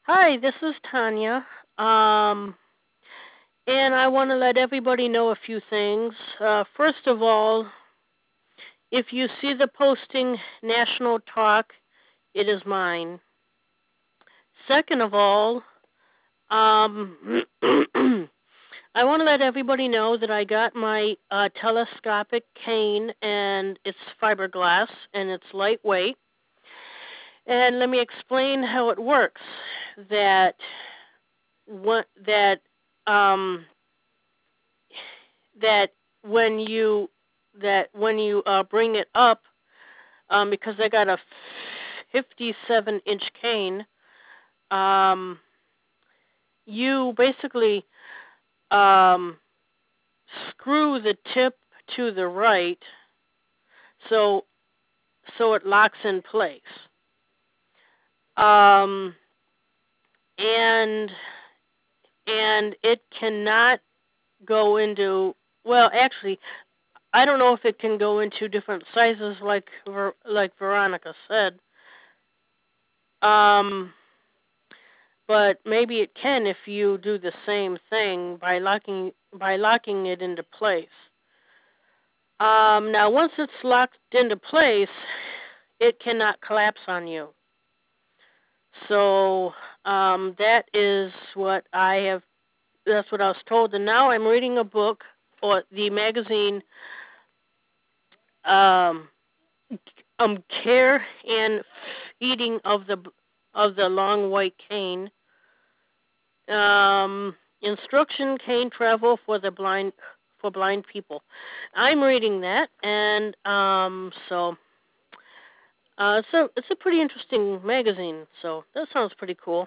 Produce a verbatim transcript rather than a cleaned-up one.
Hi, this is Tanya. Um, and I want to let everybody know a few things. Uh, first of all, if you see the posting National Talk, it is mine. Second of all, um, I want to let everybody know that I got my uh, telescopic cane, and it's fiberglass and it's lightweight. And let me explain how it works. That what that um, that when you that when you uh, bring it up, um, because I got a fifty-seven inch cane, um, you basically um, screw the tip to the right, so so it locks in place. Um, and and it cannot go into, well, actually, I don't know if it can go into different sizes, like like Veronica said. Um, but maybe it can if you do the same thing by locking by locking it into place. Um, now, once it's locked into place, it cannot collapse on you. So um, that is what I have. That's what I was told. And now I'm reading a book, or the magazine, um, um, Care and Feeding of the of the Long White Cane. Um, instruction cane travel for the blind for blind people. I'm reading that, and um, so uh, so it's a pretty interesting magazine. So that sounds pretty cool.